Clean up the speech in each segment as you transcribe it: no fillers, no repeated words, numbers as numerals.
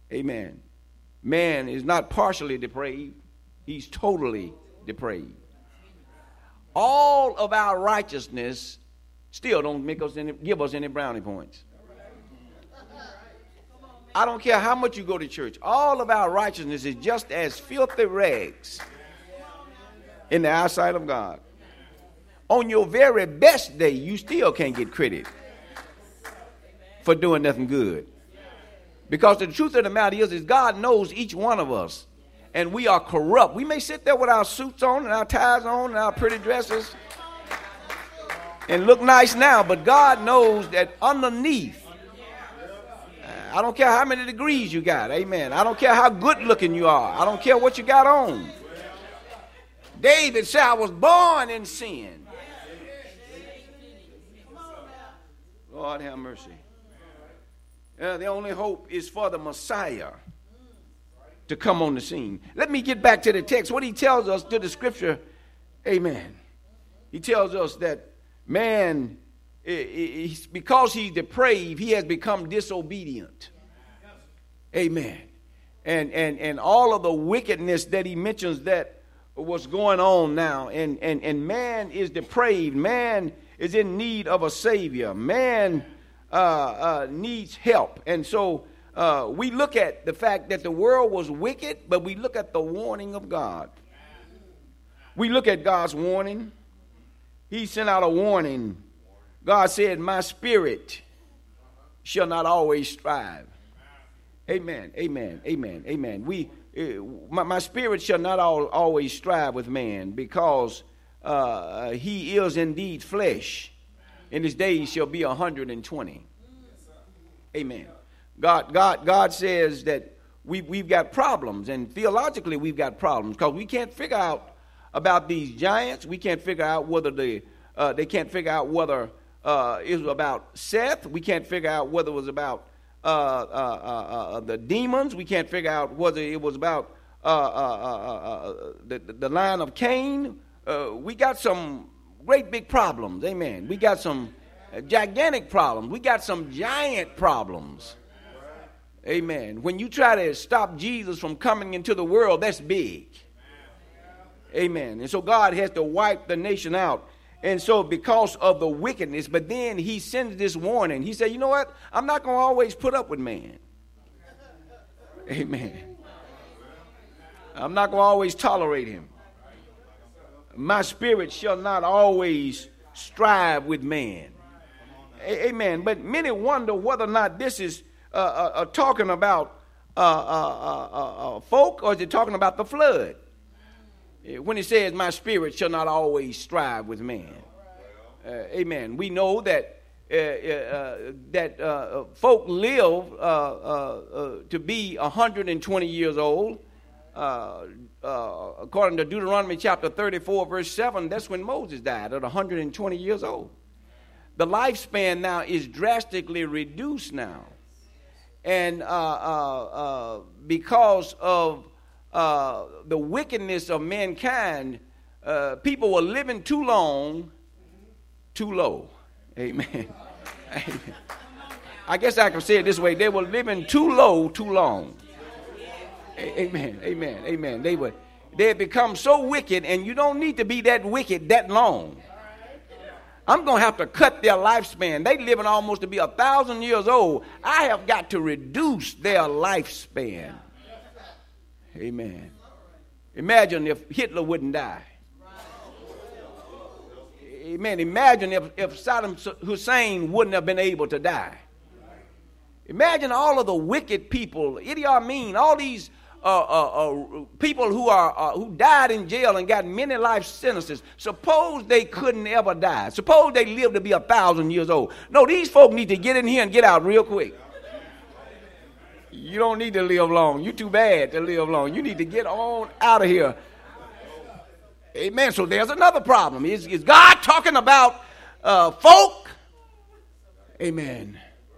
Amen. Man is not partially depraved. He's totally depraved. All of our righteousness still don't give us any brownie points. I don't care how much you go to church. All of our righteousness is just as filthy rags in the eyesight of God. On your very best day, you still can't get credit for doing nothing good. Because the truth of the matter is God knows each one of us. And we are corrupt. We may sit there with our suits on and our ties on and our pretty dresses and look nice now, but God knows that underneath, I don't care how many degrees you got, amen. I don't care how good looking you are. I don't care what you got on. David said, I was born in sin. Lord have mercy. The only hope is for the Messiah to come on the scene. Let me get back to the text. What he tells us to the scripture, amen. He tells us that man, because he's depraved, he has become disobedient. Amen. And all of the wickedness that he mentions that was going on now, and man is depraved. Man is in need of a savior. Man needs help. And so we look at the fact that the world was wicked, but we look at the warning of God. We look at God's warning. He sent out a warning. God said, my spirit shall not always strive. Amen, amen, amen, amen. My spirit shall not always strive with man, because he is indeed flesh. In his days shall be 120. Amen. God says that we've got problems, and theologically we've got problems, because we can't figure out about these giants. We can't figure out whether they can't figure out whether it was about Seth. We can't figure out whether it was about the demons. We can't figure out whether it was about the line of Cain. We got some great big problems. Amen. We got some gigantic problems. We got some giant problems. Amen. When you try to stop Jesus from coming into the world, that's big. Amen. And so God has to wipe the nation out. And so because of the wickedness, but then he sends this warning. He said, you know what? I'm not going to always put up with man. Amen. I'm not going to always tolerate him. My spirit shall not always strive with man. Amen. But many wonder whether or not this is talking about folk, or is it talking about the flood? When it says, my spirit shall not always strive with man. Amen. We know that folk live to be 120 years old. According to Deuteronomy chapter 34, verse 7, that's when Moses died at 120 years old. The lifespan now is drastically reduced now. And because of the wickedness of mankind, people were living too long, too low. Amen. Amen. I guess I can say it this way. They were living too low, too long. Amen. Amen. Amen. They had become so wicked, and you don't need to be that wicked that long. I'm going to have to cut their lifespan. They living almost to be 1,000 years old. I have got to reduce their lifespan. Amen. Imagine if Hitler wouldn't die. Amen. Imagine if Saddam Hussein wouldn't have been able to die. Imagine all of the wicked people, Idi Amin, all these people who died in jail and got many life sentences. Suppose they couldn't ever die. Suppose they lived to be 1,000 years old. No, these folk need to get in here and get out real quick. You don't need to live long. You're too bad to live long. You need to get on out of here. Amen. So there's another problem. Is God talking about folk? Amen.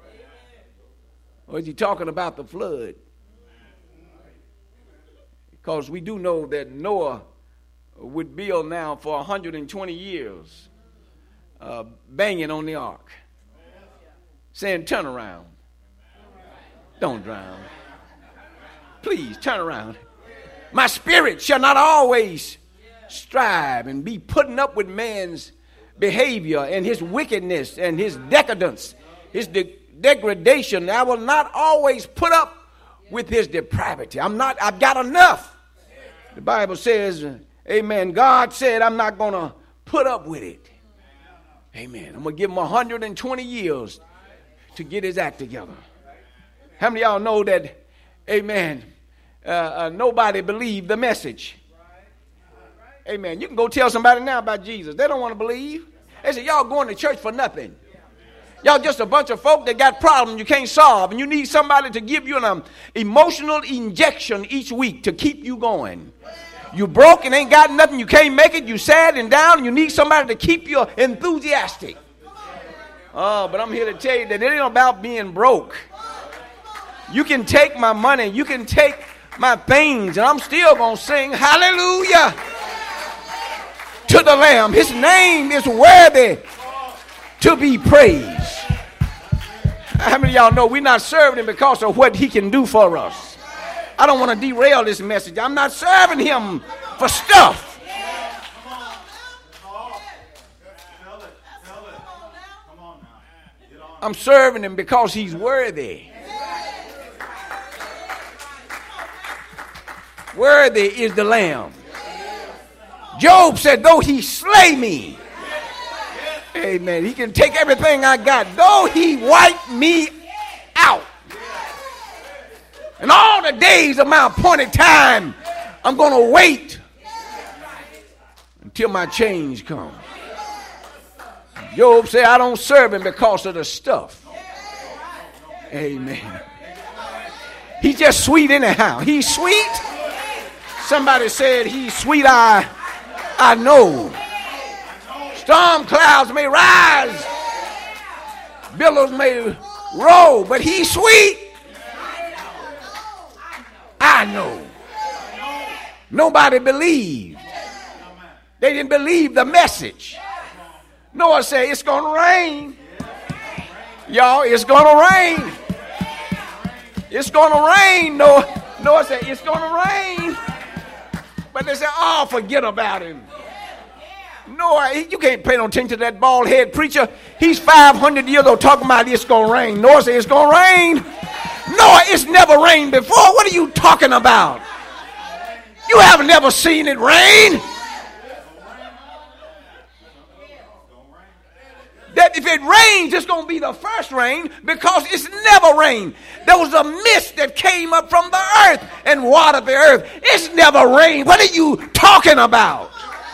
Or is he talking about the flood? Because we do know that Noah would build now for 120 years, banging on the ark, saying, turn around. Don't drown. Please turn around. My spirit shall not always strive and be putting up with man's behavior and his wickedness and his decadence, his degradation. I will not always put up with his depravity. I've got enough. The Bible says, amen, God said I'm not going to put up with it. Amen. I'm going to give him 120 years to get his act together. How many of y'all know that, amen, nobody believed the message? Amen. You can go tell somebody now about Jesus. They don't want to believe. They say, y'all going to church for nothing. Y'all just a bunch of folk that got problems you can't solve. And you need somebody to give you an emotional injection each week to keep you going. You broke and ain't got nothing. You can't make it. You sad and down. And you need somebody to keep you enthusiastic. Oh, but I'm here to tell you that it ain't about being broke. You can take my money. You can take my things. And I'm still going to sing hallelujah to the Lamb. His name is worthy to be praised. How many of y'all know we're not serving him because of what he can do for us? I don't want to derail this message. I'm not serving him for stuff. I'm serving him because he's worthy. Worthy is the Lamb. Job said, though he slay me, amen, he can take everything I got. Though he wipe me out. And all the days of my appointed time, I'm going to wait until my change comes. Job said, I don't serve him because of the stuff. Amen. He's just sweet anyhow. He's sweet. Somebody said he's sweet, I know. Storm clouds may rise, billows may roll, but he's sweet. I know. Nobody believed. They didn't believe the message. Noah said, it's going to rain. Y'all, it's going to rain. It's going to rain. Noah said, it's going to rain. But they said, oh, forget about him. Noah, you can't pay no attention to that bald head preacher. He's 500 years old talking about it's going to rain. Noah said, it's going to rain. Noah, it's never rained before. What are you talking about? You have never seen it rain. That if it rains, it's going to be the first rain because it's never rained. There was a mist that came up from the earth and watered the earth. It's never rained. What are you talking about?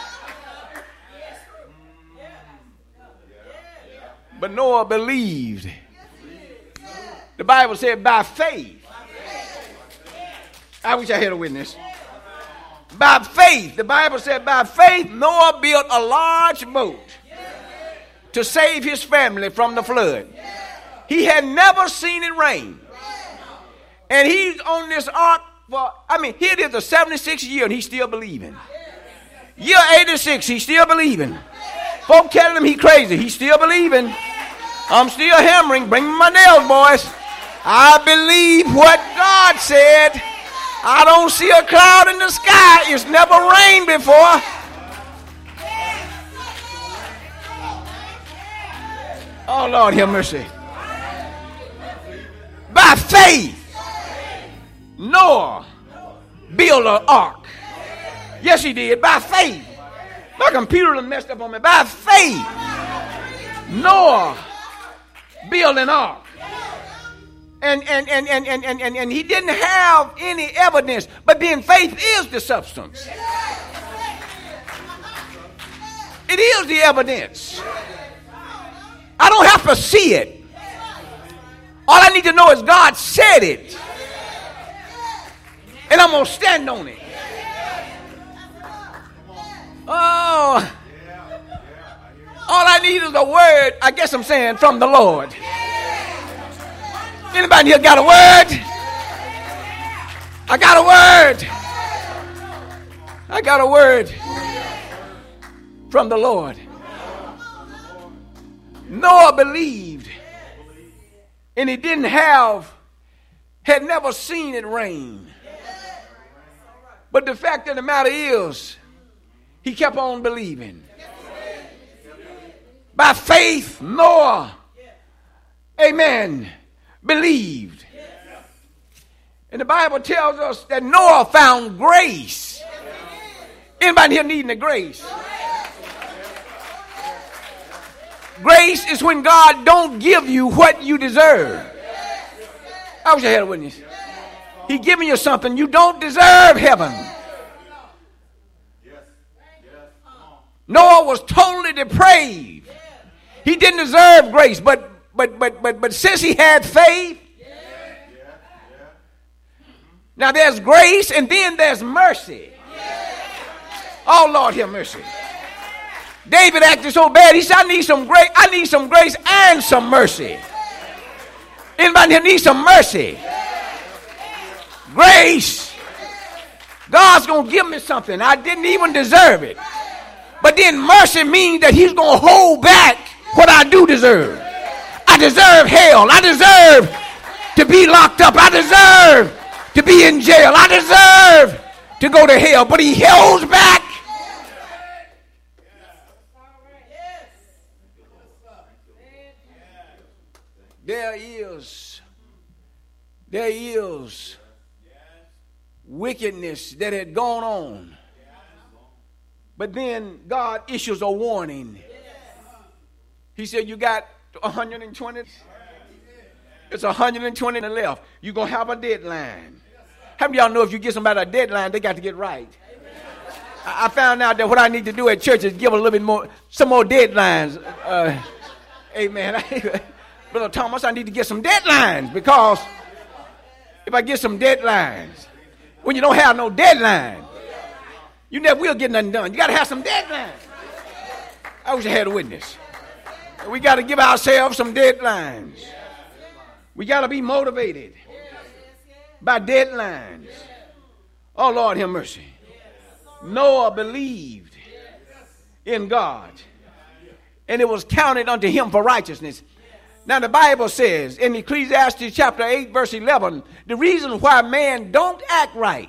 But Noah believed. The Bible said by faith. I wish I had a witness. By faith. The Bible said by faith Noah built a large boat to save his family from the flood. He had never seen it rain. And he's on this ark for, here it is the 76th year and he's still believing. Year 86, he's still believing. Folk telling him he crazy, he's still believing. I'm still hammering, bring me my nails, boys. I believe what God said. I don't see a cloud in the sky. It's never rained before. Oh, Lord, have mercy. By faith, Noah built an ark. Yes, he did. By faith. My computer done messed up on me. By faith, Noah built an ark. And he didn't have any evidence. But then faith is the substance. It is the evidence. I don't have to see it. All I need to know is God said it. And I'm going to stand on it. Oh. All I need is a word, I guess I'm saying, from the Lord. Anybody here got a word? I got a word. I got a word from the Lord. Noah believed, and he had never seen it rain. But the fact of the matter is, he kept on believing. By faith, Noah, amen, believed. And the Bible tells us that Noah found grace. Anybody here needing a grace? Grace is when God don't give you what you deserve. I wish I had a witness. He giving you something you don't deserve heaven. Noah was totally depraved. He didn't deserve grace, but since he had faith, now there's grace and then there's mercy. Oh Lord, have mercy. David acted so bad. He said, I need some grace and some mercy. Anybody here need some mercy? Grace. God's going to give me something. I didn't even deserve it. But then mercy means that he's going to hold back what I do deserve. I deserve hell. I deserve to be locked up. I deserve to be in jail. I deserve to go to hell. But he holds back. There is wickedness that had gone on. But then God issues a warning. He said, you got 120. It's 120 left. You're going to have a deadline. How many of y'all know if you give somebody a deadline, they got to get right? I found out that what I need to do at church is give a little bit more, some more deadlines. Amen. Brother Thomas, I need to get some deadlines, because if I get some deadlines, when you don't have no deadline, you never will get nothing done. You got to have some deadlines. I wish I had a witness. We got to give ourselves some deadlines. We got to be motivated by deadlines. Oh, Lord, have mercy. Noah believed in God, and it was counted unto him for righteousness. Now, the Bible says in Ecclesiastes chapter 8, verse 11, the reason why man don't act right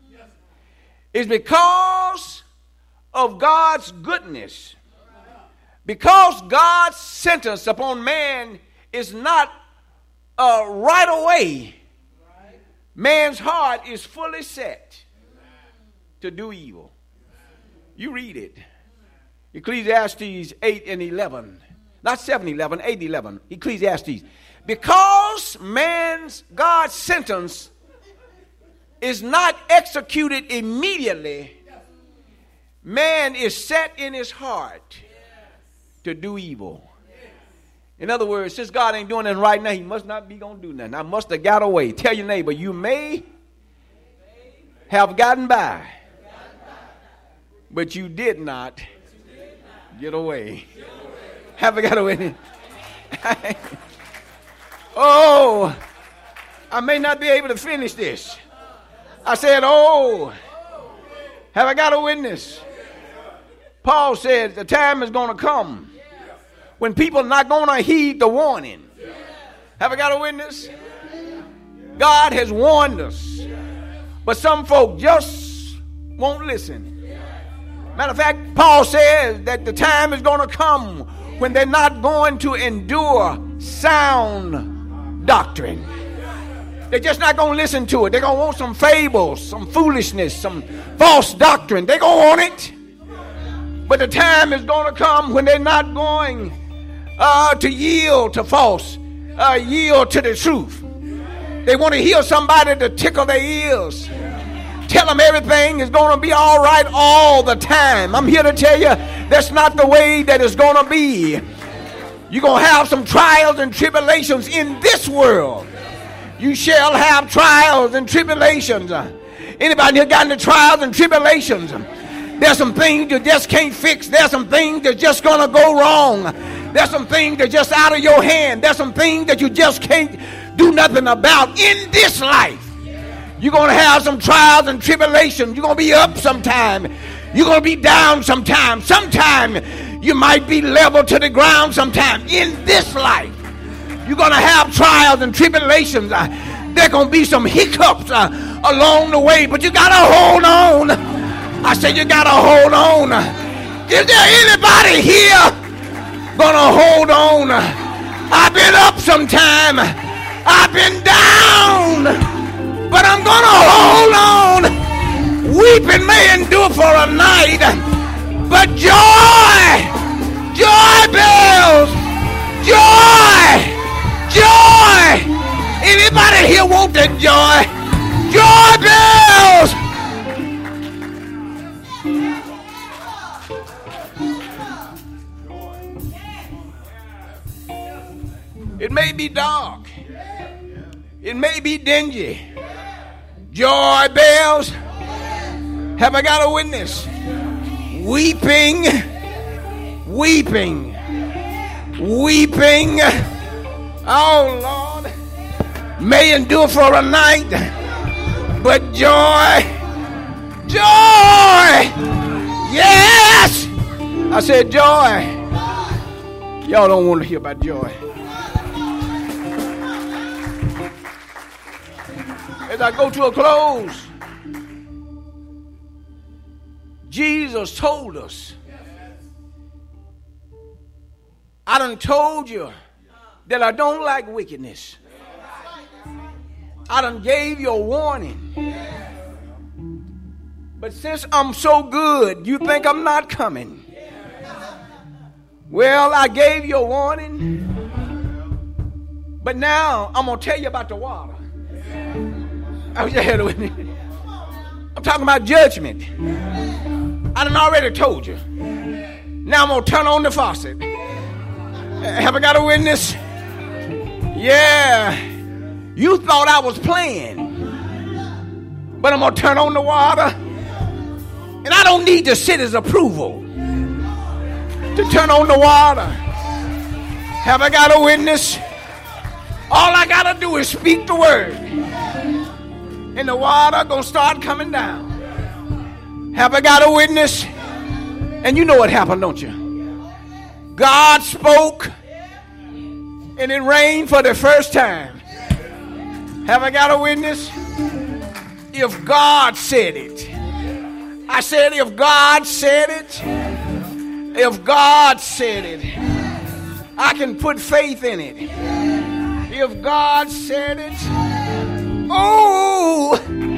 is because of God's goodness. Because God's sentence upon man is not right away, man's heart is fully set to do evil. You read it. Ecclesiastes 8 and 11. Not 7:11, 8:11. Ecclesiastes. Because God's sentence is not executed immediately, man is set in his heart to do evil. In other words, since God ain't doing nothing right now, he must not be going to do nothing. I must have got away. Tell your neighbor, you may have gotten by, but you did not get away. Have I got away? Oh, I may not be able to finish this. I said, oh, have I got a witness? Paul said the time is going to come when people are not going to heed the warning. Have I got a witness? God has warned us, but some folk just won't listen. Matter of fact, Paul says that the time is going to come when they're not going to endure sound doctrine. They're just not going to listen to it. They're going to want some fables, some foolishness, some false doctrine. They're going to want it. But the time is going to come when they're not going to yield to false, yield to the truth. They want to hear somebody to tickle their ears. Tell them everything is going to be all right all the time. I'm here to tell you that's not the way that it's going to be. You're going to have some trials and tribulations in this world. You shall have trials and tribulations. Anybody here got into trials and tribulations? There's some things you just can't fix. There's some things that's just going to go wrong. There's some things that's just out of your hand. There's some things that you just can't do nothing about in this life. You're going to have some trials and tribulations. You're going to be up sometime. You're going to be down sometime. Sometime you might be level to the ground sometime in this life. You're going to have trials and tribulations. There going to be some hiccups along the way, but you got to hold on. I said you got to hold on. Is there anybody here going to hold on? I've been up sometime. I've been down, but I'm going to hold on. Weeping may endure for a night, but joy bells, joy. Anybody here want that joy? Joy bells. It may be dark. It may be dingy. Joy bells. Have I got a witness? Weeping. Oh, Lord. May endure for a night, but joy. Yes. I said joy. Y'all don't want to hear about joy. As I go to a close, Jesus told us, I done told you that I don't like wickedness. I done gave you a warning. But since I'm so good, you think I'm not coming. Well, I gave you a warning. But now I'm going to tell you about the water. I was ahead with me. I'm talking about judgment. I done already told you. Now I'm going to turn on the faucet. Have I got a witness? Yeah. You thought I was playing. But I'm going to turn on the water. And I don't need the city's approval to turn on the water. Have I got a witness? All I got to do is speak the word. And the water going to start coming down. Have I got a witness? And you know what happened, don't you? God spoke and it rained for the first time. Have I got a witness? If God said it. I said if God said it. If God said it. I can put faith in it. If God said it. Oh,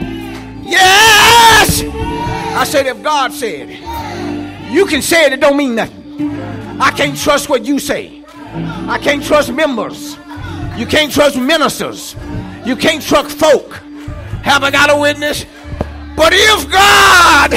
yes. I said if God said it. You can say it, it don't mean nothing. I can't trust what you say. I can't trust members. You can't trust ministers. You can't trust folk. Have I got a witness? But if God,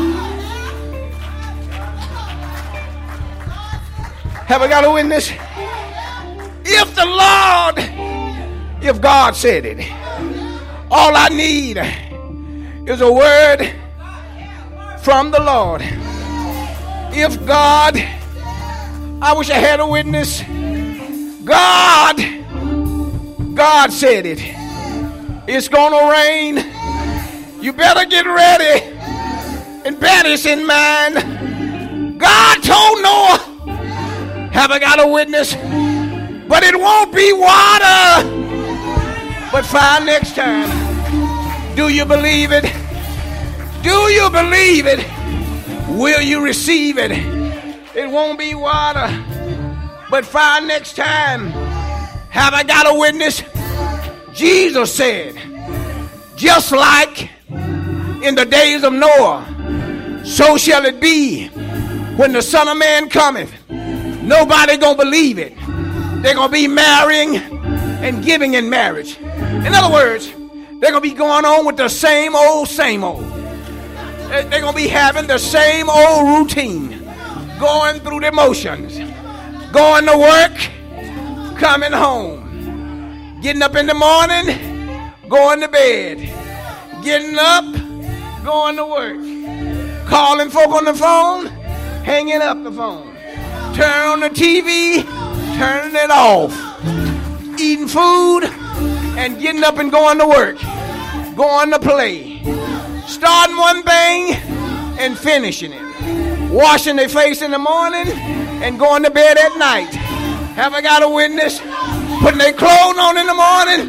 have I got a witness? If the Lord, if God said it, all I need is a word from the Lord. If God, I wish I had a witness. God said it. It's gonna rain. You better get ready and bear this in mind. God told Noah, have I got a witness? But it won't be water, but fire next time. Do you believe it? Do you believe it? Will you receive it? It won't be water, but fire next time. Have I got a witness? Jesus said, just like in the days of Noah, so shall it be when the Son of Man cometh. Nobody gonna believe it. They're gonna be marrying and giving in marriage. In other words, they're gonna be going on with the same old. They're gonna be having the same old routine, going through the motions, going to work, coming home, getting up in the morning, going to bed, getting up, going to work, calling folk on the phone, hanging up the phone, turn on the TV, turning it off, eating food, and getting up and going to work, going to play, starting one thing and finishing it, washing their face in the morning and going to bed at night. Have I got a witness? Putting their clothes on in the morning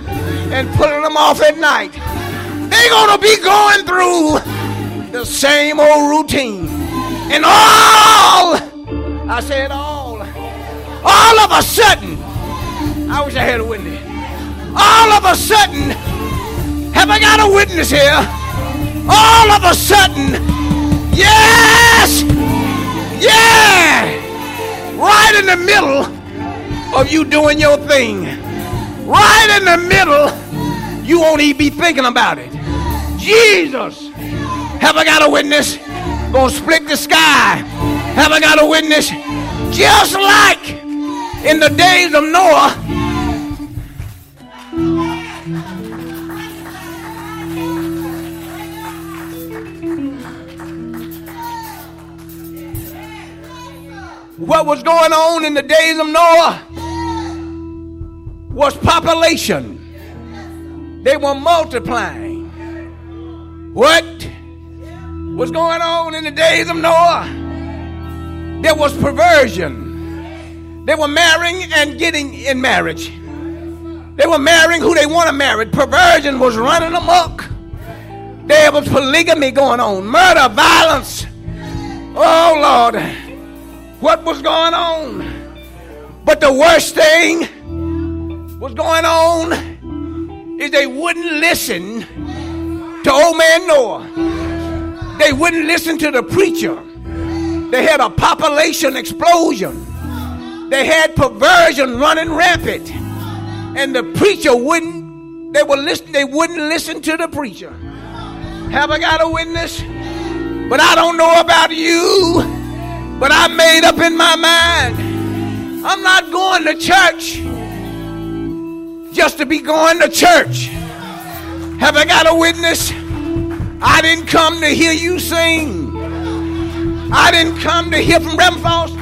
and pulling them off at night. They're going to be going through the same old routine. And all of a sudden, I wish I had a witness. All of a sudden, have I got a witness here? All of a sudden, yes, yeah, right in the middle of you doing your thing, right in the middle, you won't even be thinking about it. Jesus, have I got a witness? Gonna split the sky. Have I got a witness? Just like in the days of Noah. What was going on in the days of Noah was population. They were multiplying. What was going on in the days of Noah? There was perversion. They were marrying and getting in marriage. They were marrying who they want to marry. Perversion was running amok. There was polygamy going on. Murder, violence. Oh, Lord. What was going on? But the worst thing was going on is they wouldn't listen to old man Noah. They wouldn't listen to the preacher. They had a population explosion. They had perversion running rampant. And the preacher wouldn't listen to the preacher. Have I got a witness? But I don't know about you, but I made up in my mind, I'm not going to church just to be going to church. Have I got a witness? I didn't come to hear you sing. I didn't come to hear from Reverend Foster.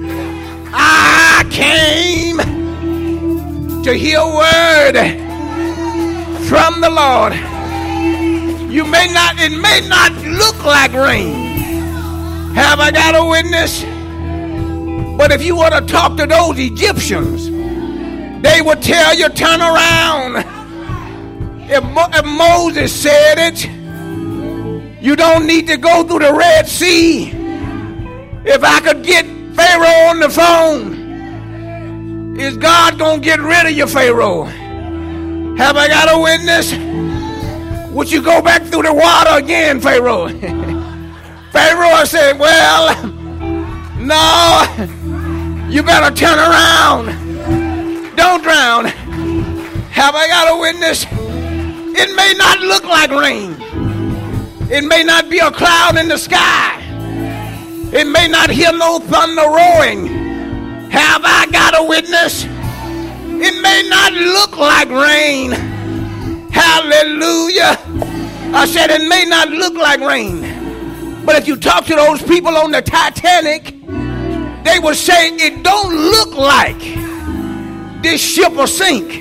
I came to hear a word from the Lord. It may not look like rain. Have I got a witness? But if you were to talk to those Egyptians, they would tell you, turn around. If Moses said it, you don't need to go through the Red Sea. If I could get Pharaoh on the phone, is God going to get rid of you, Pharaoh? Have I got a witness? Would you go back through the water again, Pharaoh? Pharaoh said, well, no, you better turn around. Don't drown. Have I got a witness? It may not look like rain. It may not be a cloud in the sky. It may not hear no thunder roaring. Have I got a witness? It may not look like rain. Hallelujah. I said it may not look like rain. But if you talk to those people on the Titanic, they will say it don't look like this ship will sink.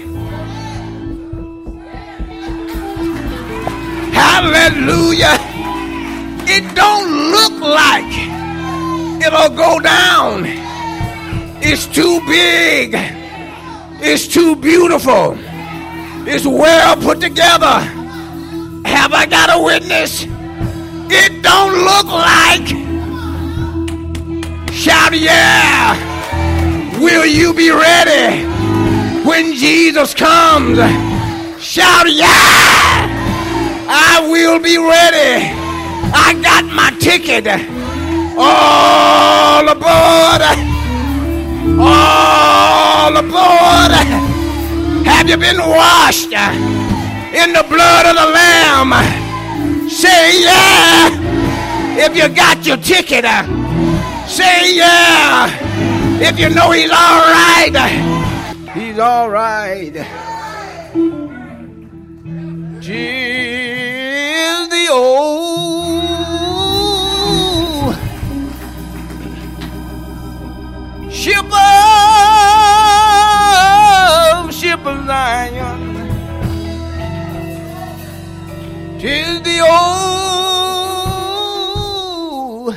Hallelujah. It don't look like it'll go down. It's too big. It's too beautiful. It's well put together. Have I got a witness? It don't look like. Shout yeah. Will you be ready when Jesus comes? Shout yeah. I will be ready. I got my ticket. All aboard. All aboard. Have you been washed in the blood of the Lamb? Say yeah. If you got your ticket, say yeah. If you know he's all right. He's all right. Tis the old ship of Zion. Tis the old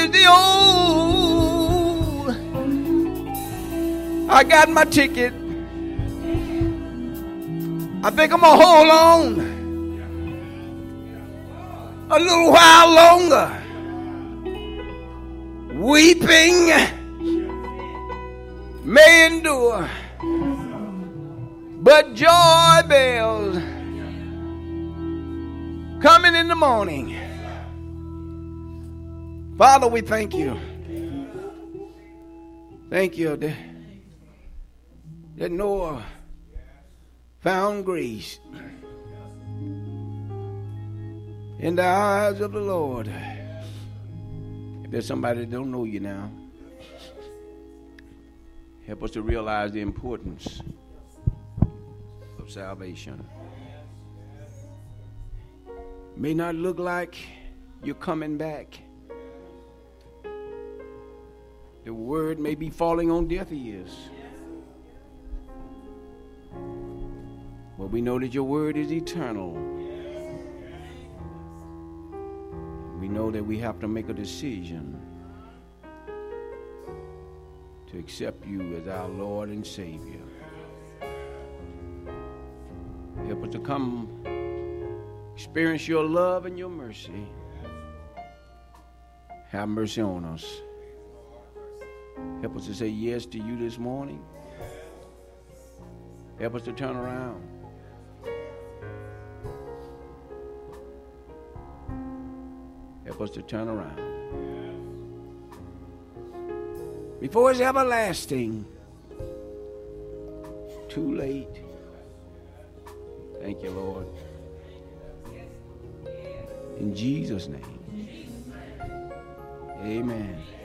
with the old. I got my ticket. I think I'm gonna hold on a little while longer. Weeping may endure, but joy bells coming in the morning. Father, we thank you. Thank you that Noah found grace in the eyes of the Lord. If there's somebody that don't know you now, help us to realize the importance of salvation. May not look like you're coming back. The word may be falling on deaf ears. But we know that your word is eternal. We know that we have to make a decision to accept you as our Lord and Savior. Help us to come experience your love and your mercy. Have mercy on us. Help us to say yes to you this morning. Help us to turn around. Help us to turn around. Before it's everlasting, too late. Thank you, Lord. In Jesus' name. Amen.